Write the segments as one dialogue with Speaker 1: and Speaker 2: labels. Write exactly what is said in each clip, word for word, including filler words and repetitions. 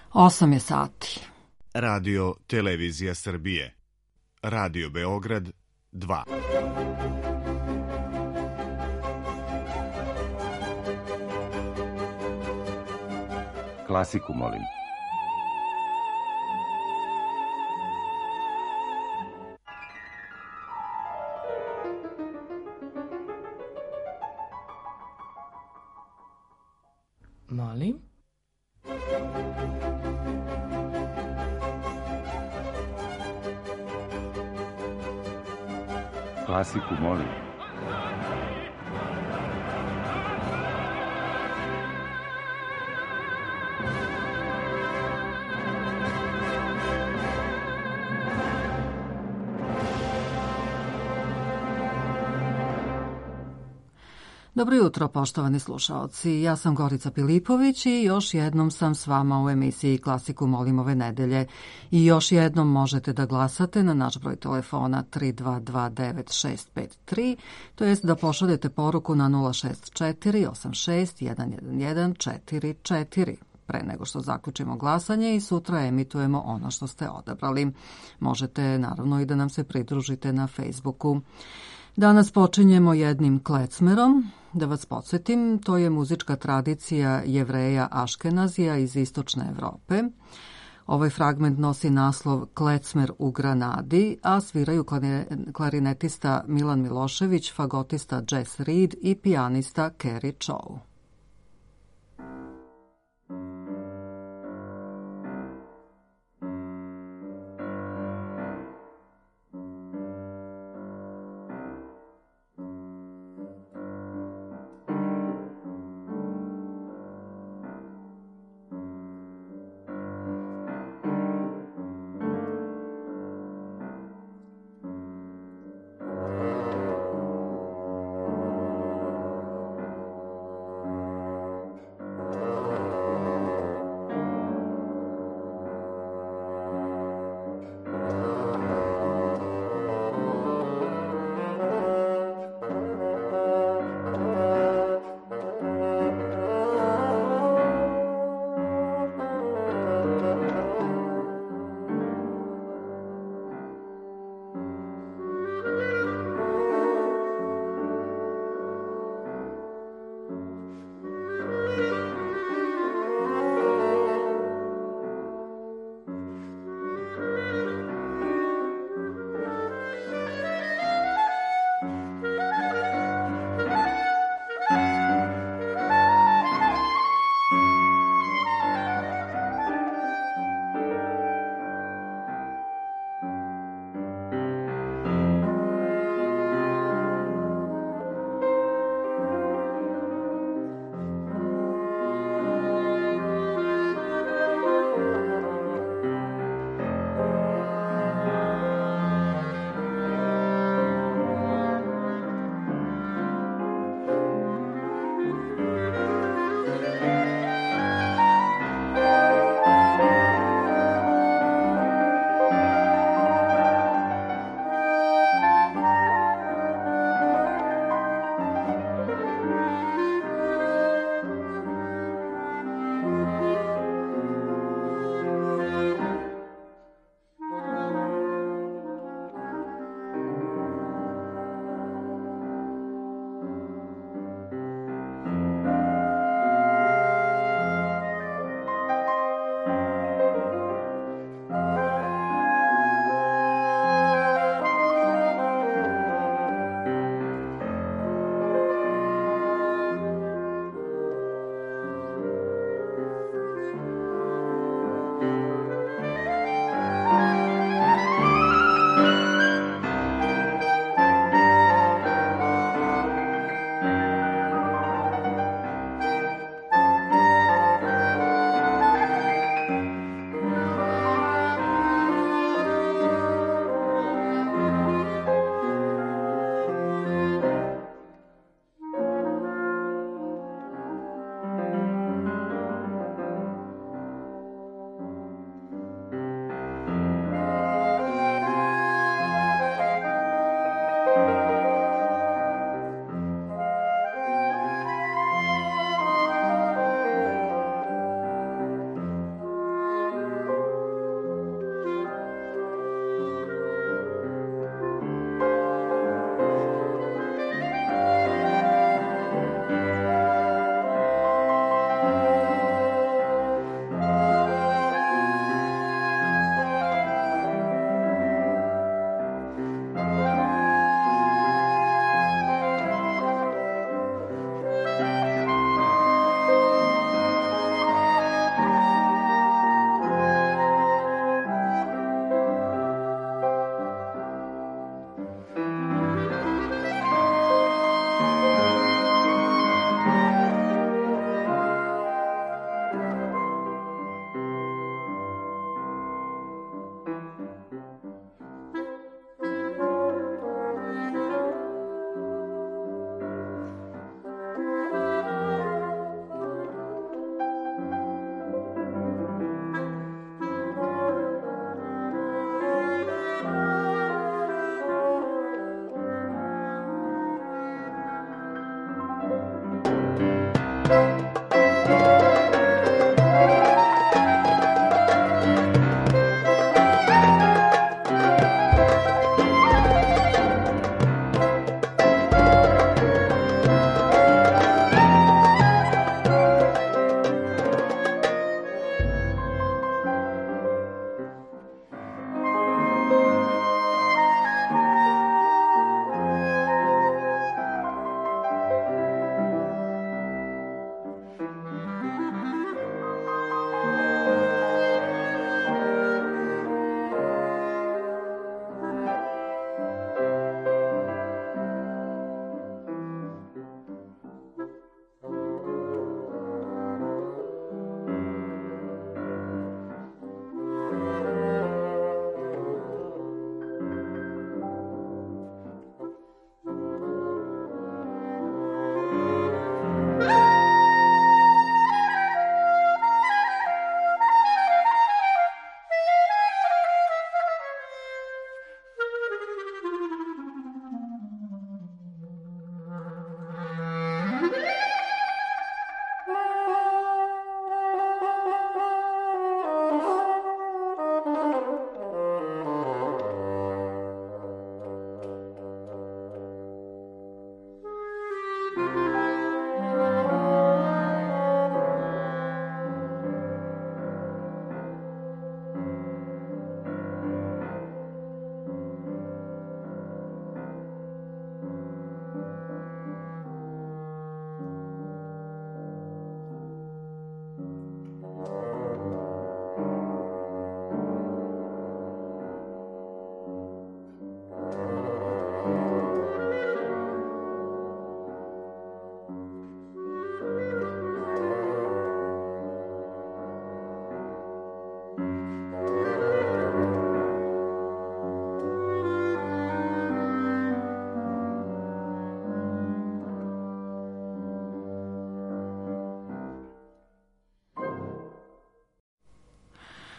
Speaker 1: Osam je sati.
Speaker 2: Radio Televizija Srbije. Radio Beograd dva.
Speaker 3: Klasiku, molim.
Speaker 4: Molim?
Speaker 3: Klasiku, molim.
Speaker 1: Dobro jutro, poštovani slušaoci. Ja sam Gorica Pilipović i još jednom sam s vama u emisiji Klasiku molim ove nedelje. I još jednom možete da glasate na naš broj telefona tri dva dva devet šest pet tri, to jest da pošaljete poruku na nula šest četiri osam šest jedan jedan jedan četiri četiri. Pre nego što zaključimo glasanje i sutra emitujemo ono što ste odabrali. Možete naravno i da nam se pridružite na Facebooku. Danas počinjemo jednim klecmerom. Da vas podsjetim, to je muzička tradicija Jevreja Aškenazija iz istočne Evrope. Ovaj fragment nosi naslov Klecmer u Granadi, a sviraju klarinetista Milan Milošević, fagotista Jess Reed i pijanista Kerry Chow.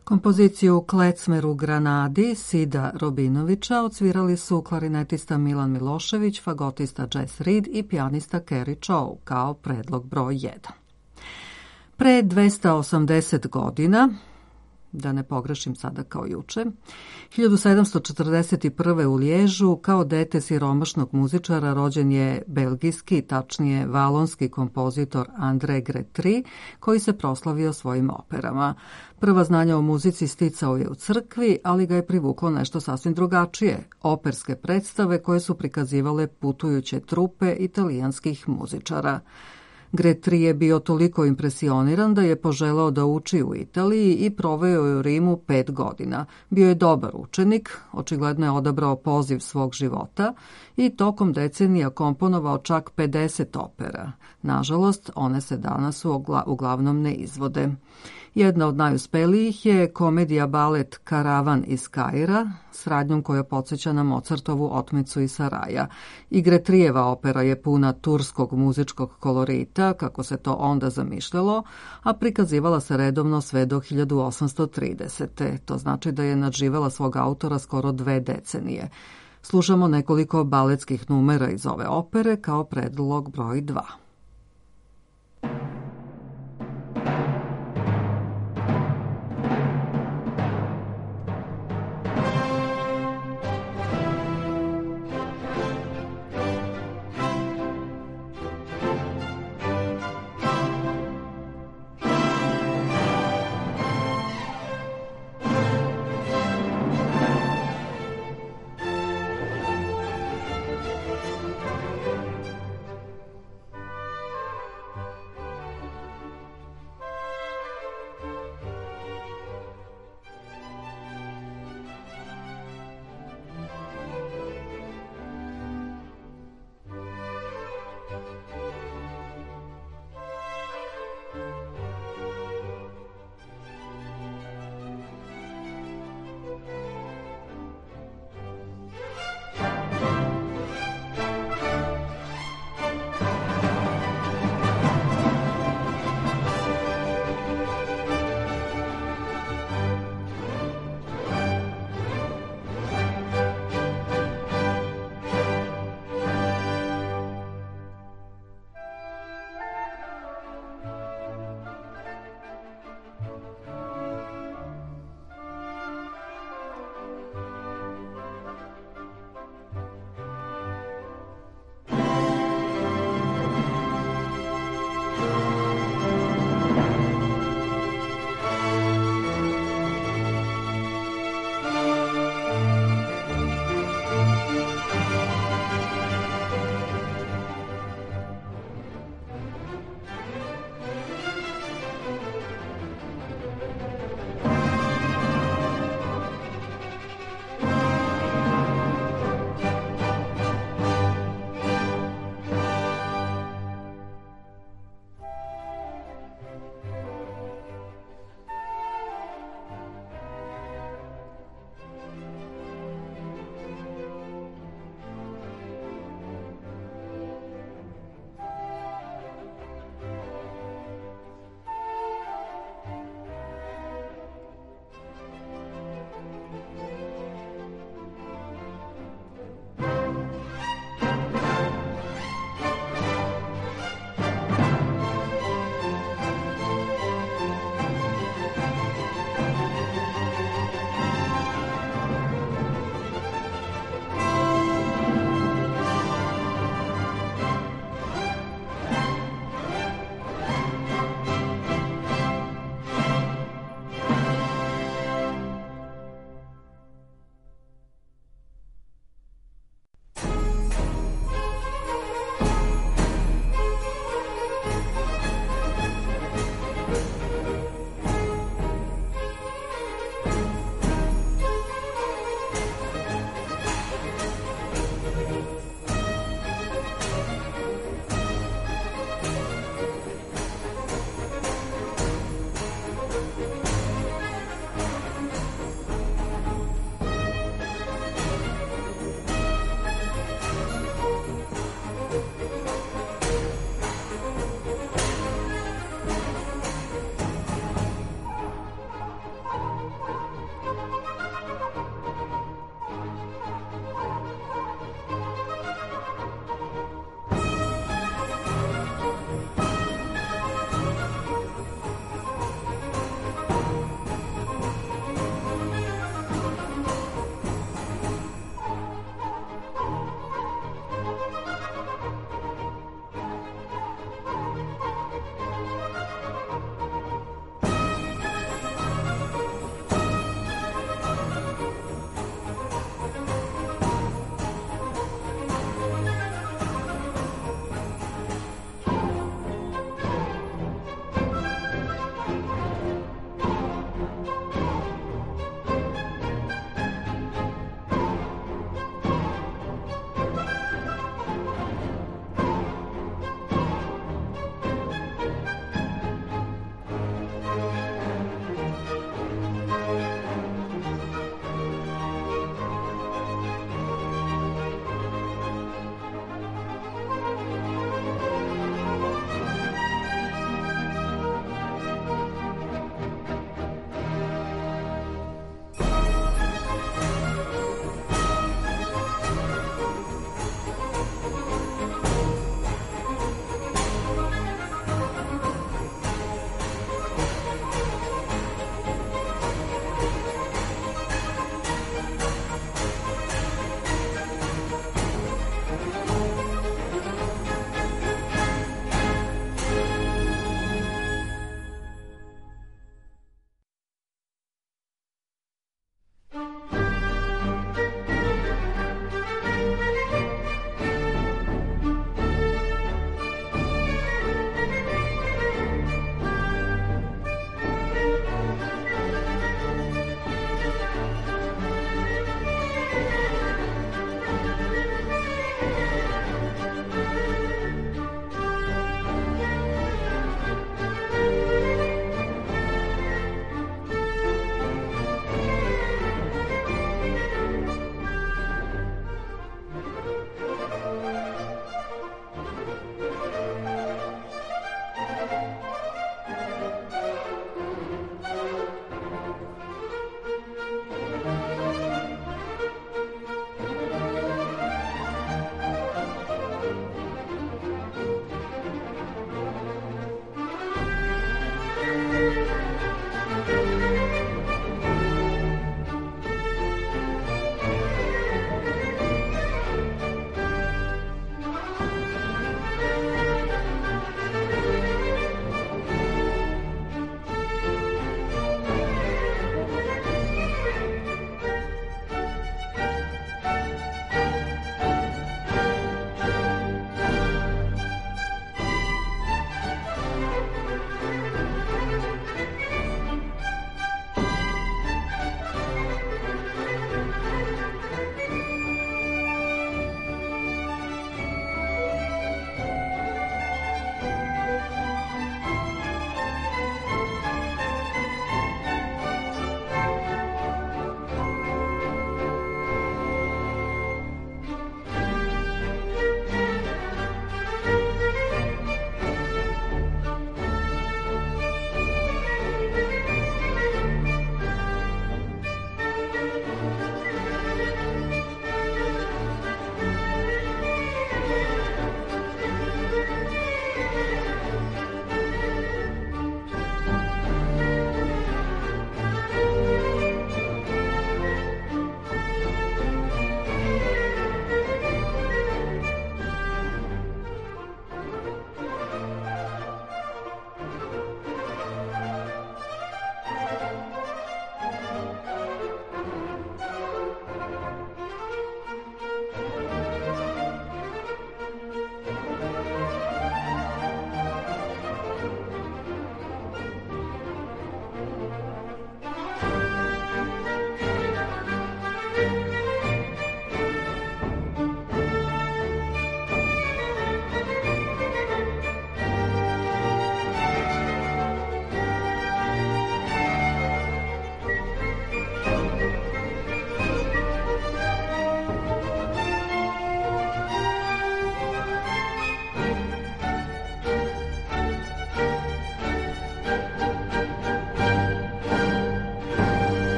Speaker 1: Kompoziciju Klecmer u Granadi Sida Robinovića odsvirali su klarinetista Milan Milošević, fagotista Jess Reed i pijanista Kerry Chow kao predlog broj jedan. Pre dvesta osamdeset godina, da ne pogrešim sada kao juče, hiljadu sedamsto četrdeset prve. u Liježu kao dete siromašnog muzičara rođen je belgijski, tačnije valonski kompozitor André Gretry, koji se proslavio svojim operama. Prva znanja o muzici sticao je u crkvi, ali ga je privuklo nešto sasvim drugačije, operske predstave koje su prikazivale putujuće trupe italijanskih muzičara. Gretry je bio toliko impresioniran da je poželao da uči u Italiji i proveo je u Rimu pet godina. Bio je dobar učenik, očigledno je odabrao poziv svog života i tokom decenija komponovao čak pedeset opera. Nažalost, one se danas uglavnom ne izvode. Jedna od najuspelijih je komedija balet Karavan iz Kaira, s radnjom koja podsjeća na Mozartovu Otmicu iz Saraja. I Gretryjeva opera je puna turskog muzičkog kolorita, kako se to onda zamišljalo, a prikazivala se redovno sve do hiljadu osamsto tridesete. To znači da je nadživela svog autora skoro dve decenije. Slušamo nekoliko baletskih numera iz ove opere kao predlog broj dva.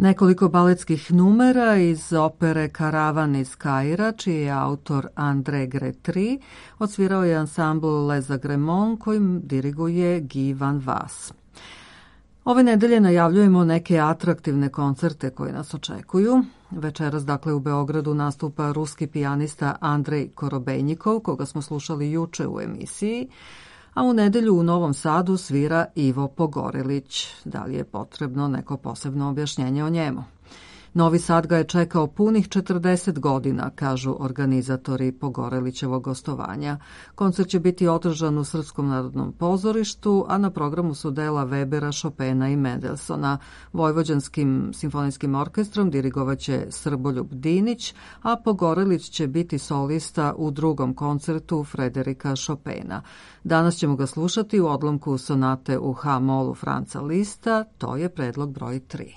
Speaker 1: Nekoliko baletskih numera iz opere Karavan iz Kaira, čiji je autor André Gretry, odsvirao je ansambl Les Agremons kojim diriguje Guy Van Was. Ove nedelje najavljujemo neke atraktivne koncerte koji nas očekuju. Večeras, dakle, u Beogradu nastupa ruski pijanista Andrej Korobenjikov, koga smo slušali juče u emisiji, a u nedelju u Novom Sadu svira Ivo Pogorelić. Da li je potrebno neko posebno objašnjenje o njemu? Novi Sad ga je čekao punih četrdeset godina, kažu organizatori Pogorelićevog gostovanja. Koncert će biti održan u Srpskom narodnom pozorištu, a na programu su dela Webera, Chopina i Mendelsona. Vojvođanskim simfonijskim orkestrom dirigovaće Srboljub Dinić, a Pogorelić će biti solista u drugom koncertu Frederika Chopina. Danas ćemo ga slušati u odlomku sonate u H-molu Franca Lista, to je predlog broj tri.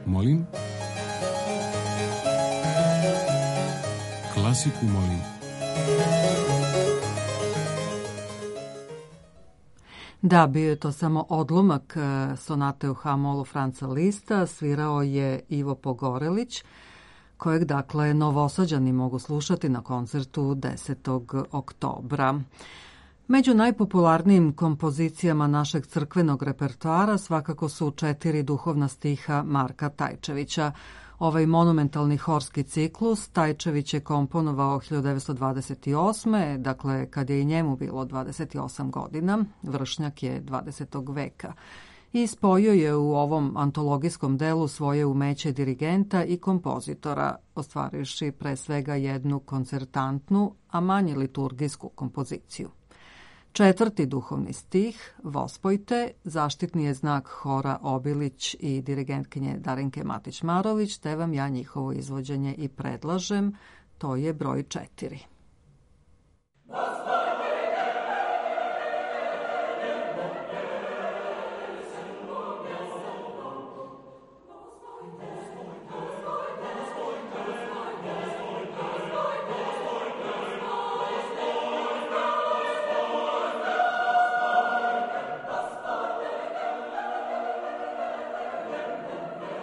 Speaker 3: Molim? Klasiku molim.
Speaker 1: Da, bio je to samo odlomak sonate u ha-molu Franca Lista, svirao je Ivo Pogorelić, kojeg dakle Novosađani mogu slušati na koncertu desetog oktobra. Među najpopularnijim kompozicijama našeg crkvenog repertoara svakako su četiri duhovna stiha Marka Tajčevića. Ovaj monumentalni horski ciklus Tajčević je komponovao hiljadu devetsto dvadeset osme. dakle kad je i njemu bilo dvadeset osam godina, vršnjak je dvadesetog veka. I spojio je u ovom antologijskom delu svoje umeće dirigenta i kompozitora, ostvarivši pre svega jednu koncertantnu, a manje liturgijsku kompoziciju. Četvrti duhovni stih, Vospojte, zaštitni je znak hora Obilić i dirigentkinje Darinke Matić-Marović, te vam ja njihovo izvođenje i predlažem, to je broj četiri.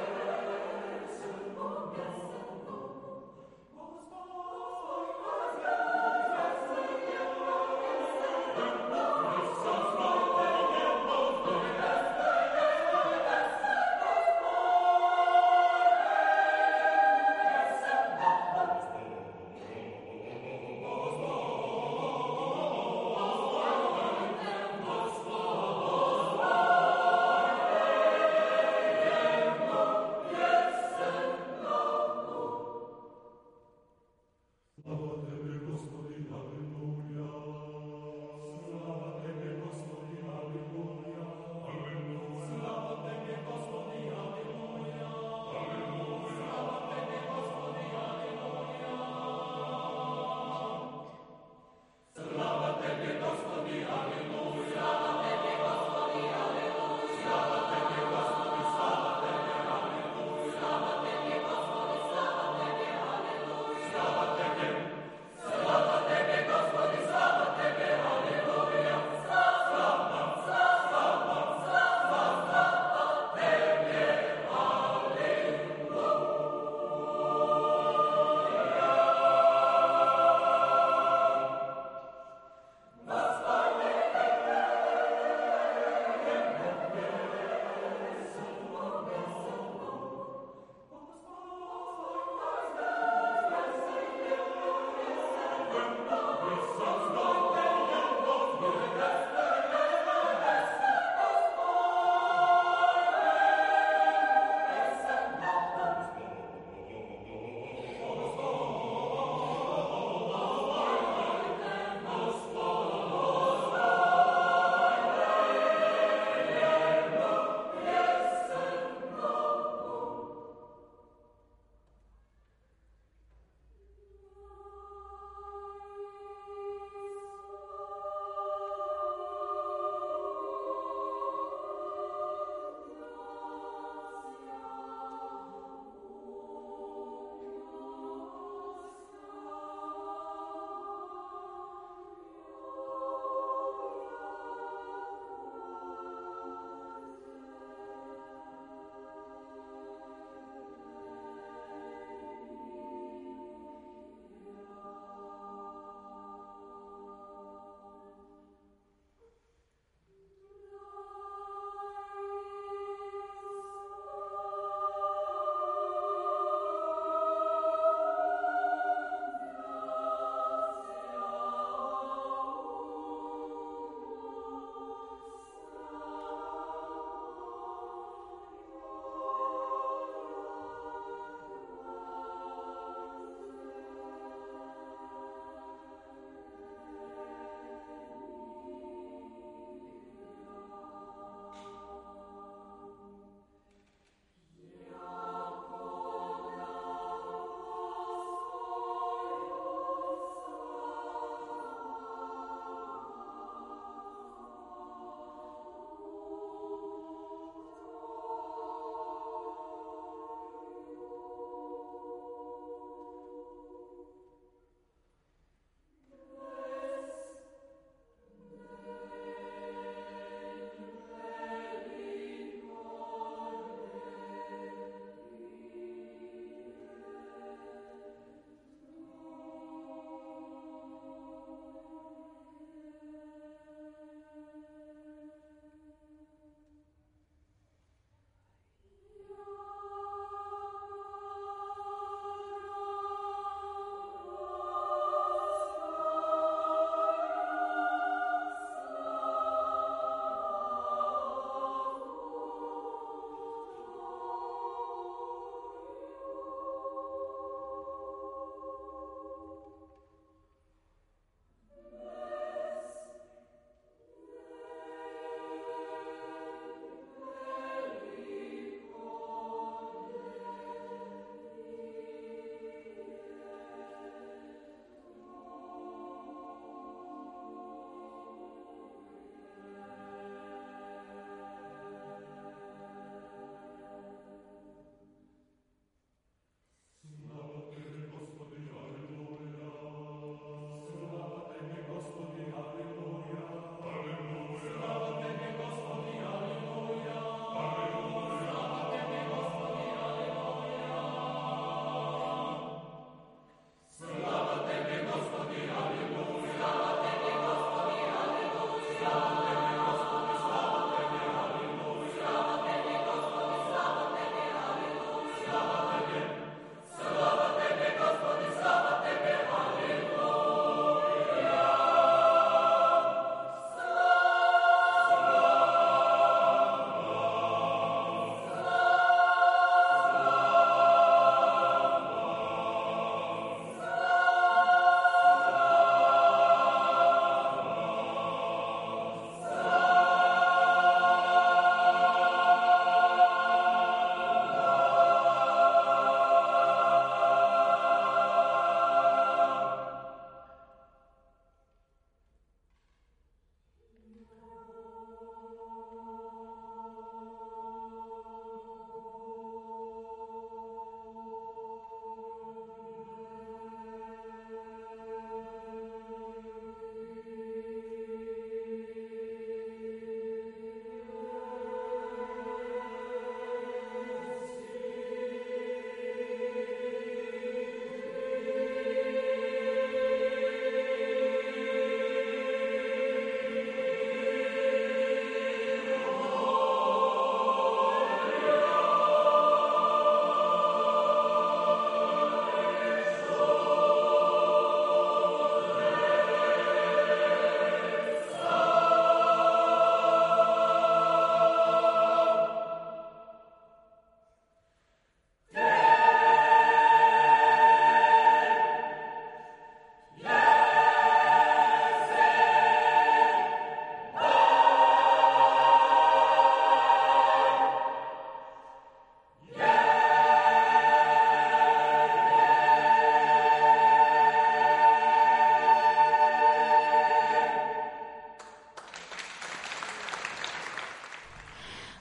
Speaker 4: Thank you.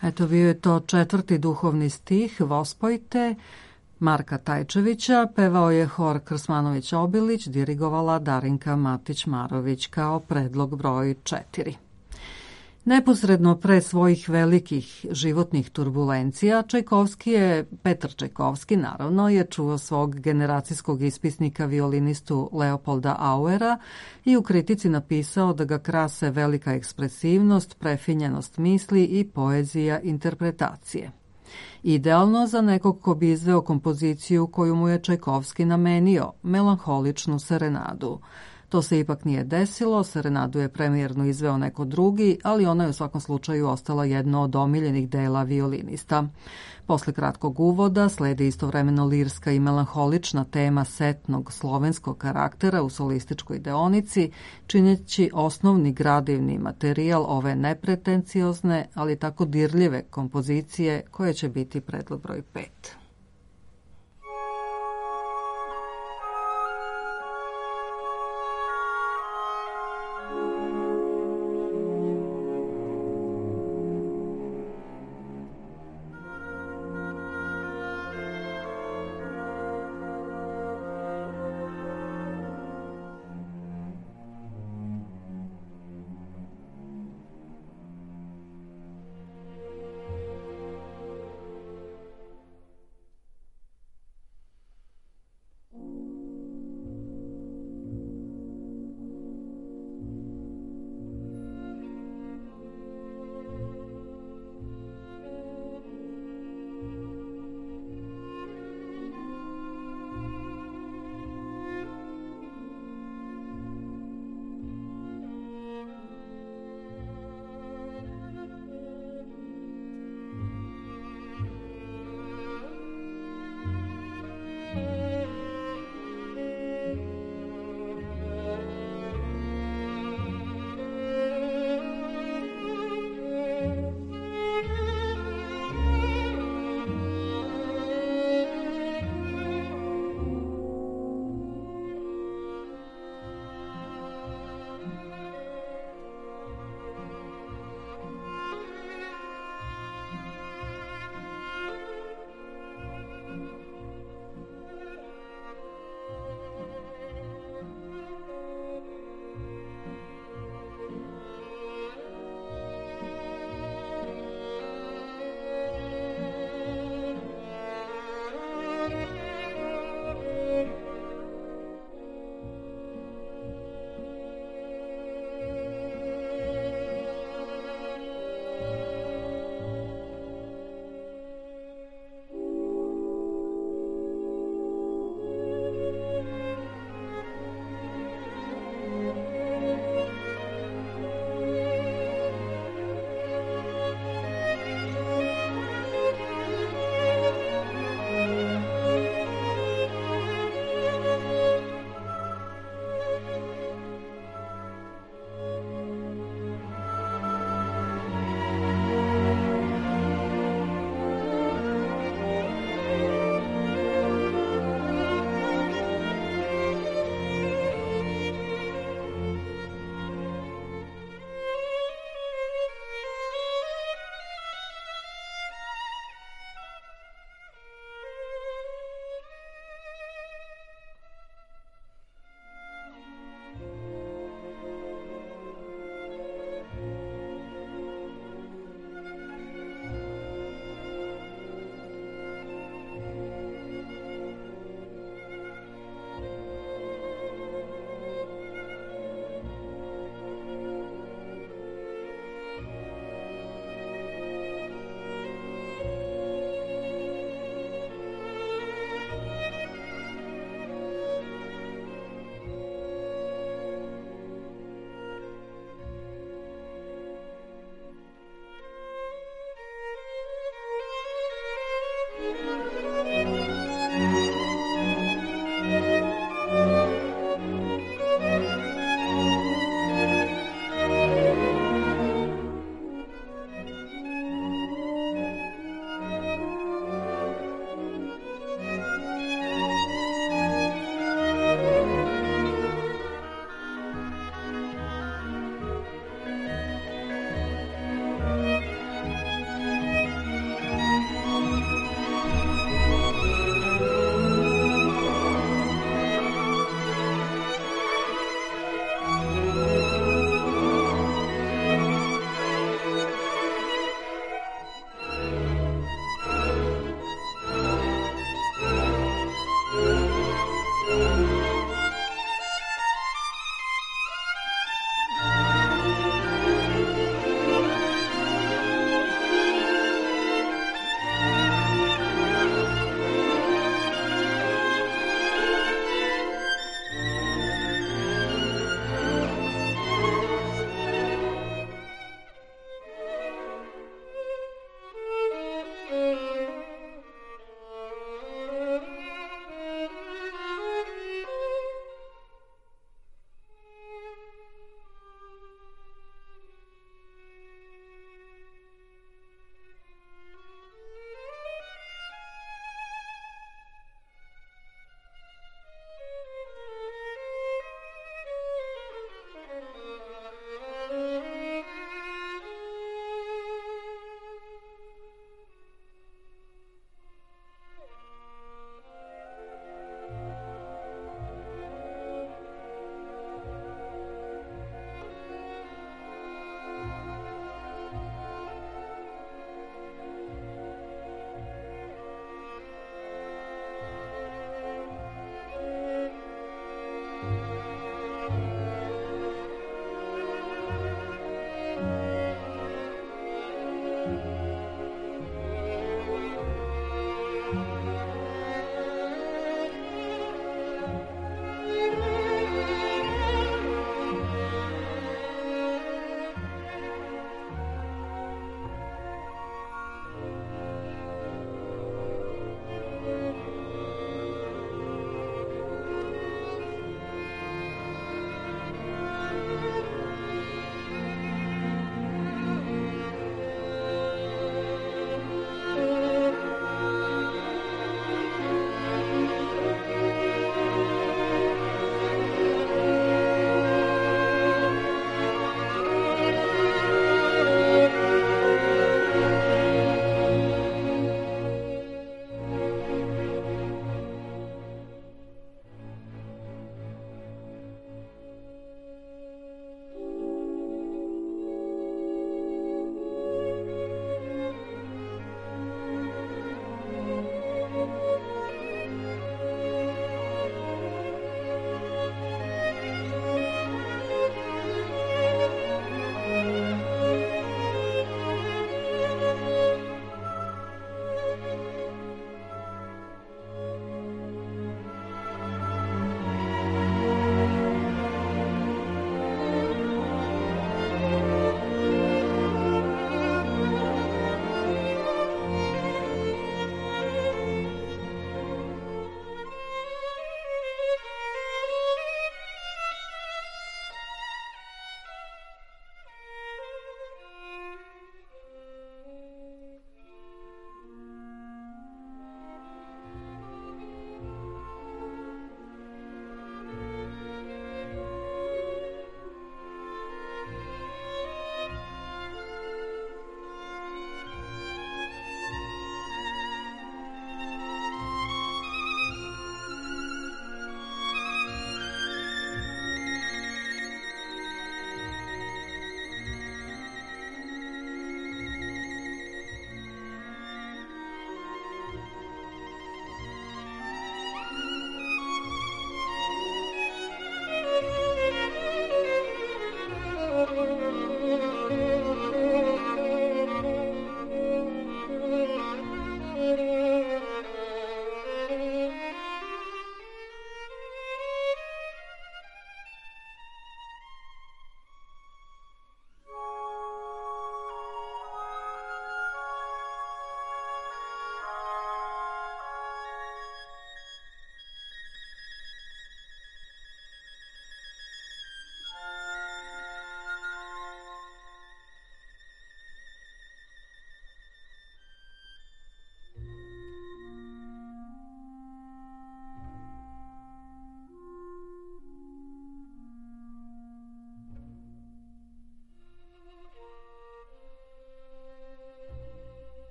Speaker 1: Eto, bio je to četvrti duhovni stih Vospojte Marka Tajčevića, pevao je hor Krsmanović-Obilić, dirigovala Darinka Matić-Marović kao predlog broj četiri. Neposredno pre svojih velikih životnih turbulencija, Čajkovski je, Petar Čajkovski naravno, je čuo svog generacijskog ispisnika violinistu Leopolda Auera i u kritici napisao da ga krase velika ekspresivnost, prefinjenost misli i poezija interpretacije. Idealno za nekog ko bi izveo kompoziciju koju mu je Čajkovski namenio, melanholičnu serenadu. To se ipak nije desilo, serenadu je premijerno izveo neko drugi, ali ona je u svakom slučaju ostala jedno od omiljenih dela violinista. Posle kratkog uvoda sledi istovremeno lirska i melanholična tema setnog slovenskog karaktera u solističkoj deonici, čineći osnovni gradivni materijal ove nepretenciozne, ali tako dirljive kompozicije koje će biti predlog broj pet.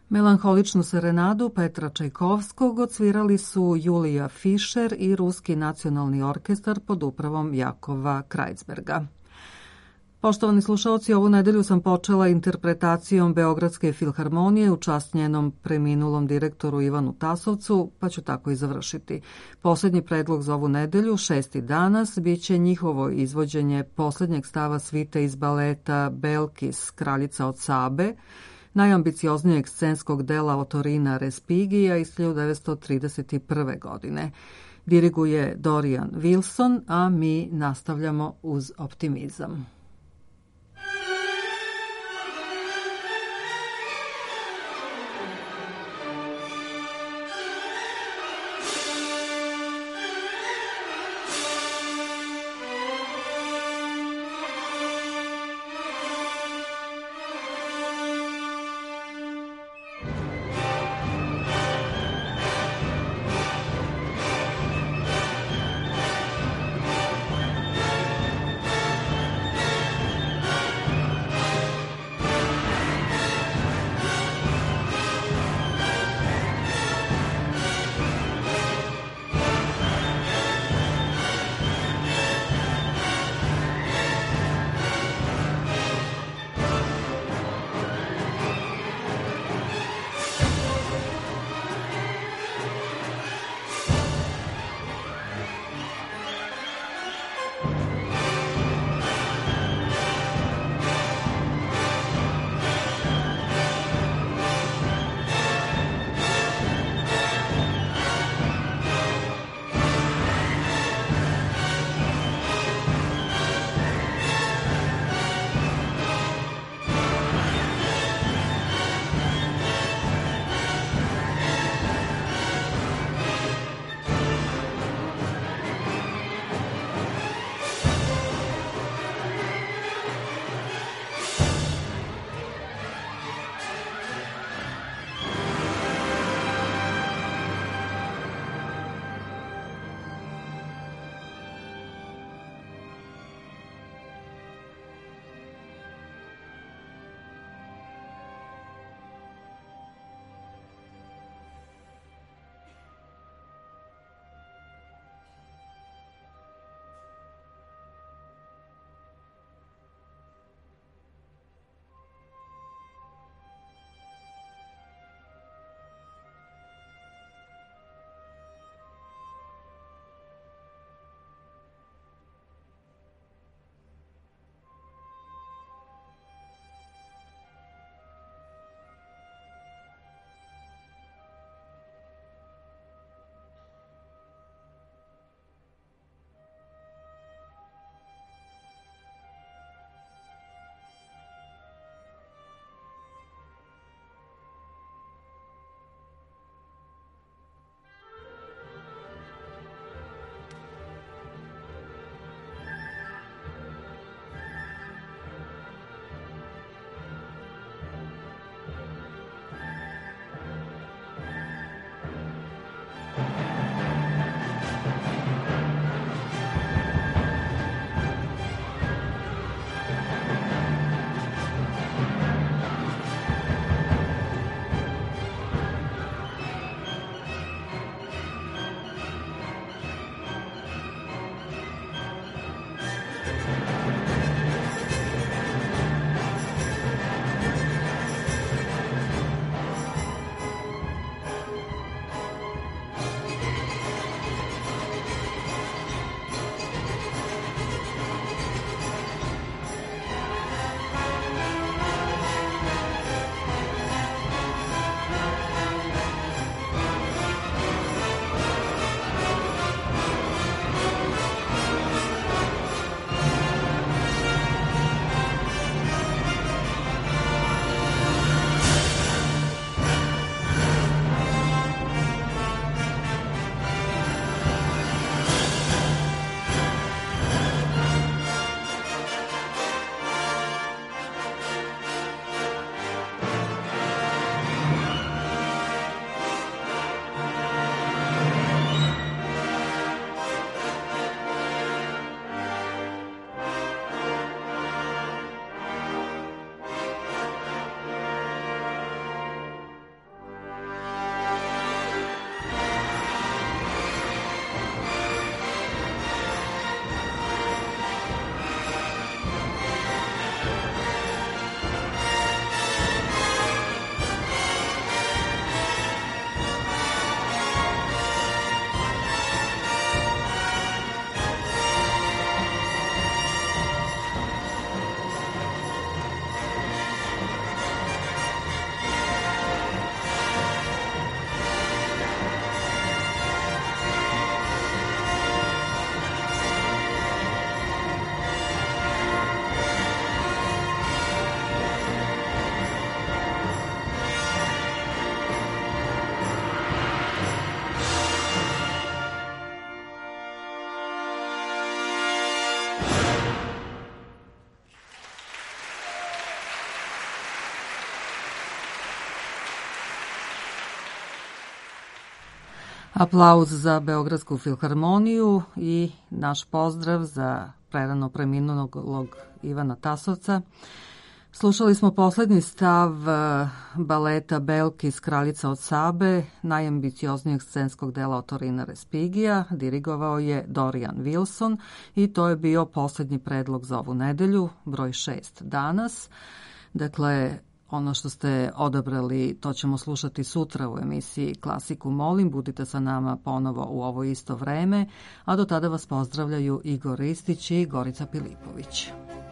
Speaker 1: Melanholičnu serenadu Petra Čajkovskog odsvirali su Julija Fischer i Ruski nacionalni orkestar pod upravom Jakova Krajcberga. Poštovani slušalci, ovu nedelju sam počela interpretacijom Beogradske filharmonije u čast njenom preminulom direktoru Ivanu Tasovcu, pa ću tako i završiti. Posljednji predlog za ovu nedelju, šesti danas, bit će njihovo izvođenje posljednjeg stava svite iz baleta Belkis, kraljica od Sabe, najambicioznijeg scenskog dela Otorina Respigija iz hiljadu devetsto trideset prve. godine. Diriguje Dorian Wilson, a mi nastavljamo uz optimizam. Aplauz za Beogradsku filharmoniju i naš pozdrav za prerano preminulog Ivana Tasovca. Slušali smo poslednji stav baleta Belkis Kraljica od Sabe, najambicioznijeg scenskog dela Otorina Respigija. Dirigovao je Dorian Wilson i to je bio poslednji predlog za ovu nedelju, broj šest danas. Dakle, ono što ste odabrali, to ćemo slušati sutra u emisiji Klasiku molim. Budite sa nama ponovo u ovo isto vreme, a do tada vas pozdravljaju Igor Ristić i Gorica Pilipović.